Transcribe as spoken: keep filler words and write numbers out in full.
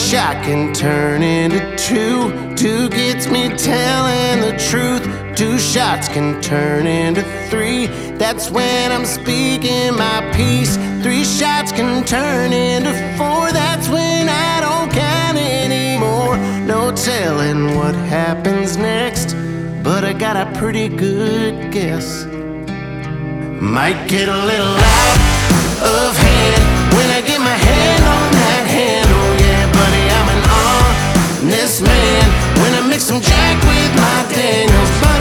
shot can turn into two. Two gets me telling the truth. Two shots can turn into three. That's when I'm speaking my piece. Three shots can turn into four. That's when I don't count anymore. No telling what happens next, but I got a pretty good guess. Might get a little out of hand when I get my hand on that handle. Yeah, buddy, I'm an honest man when I mix some Jack with my Daniels. But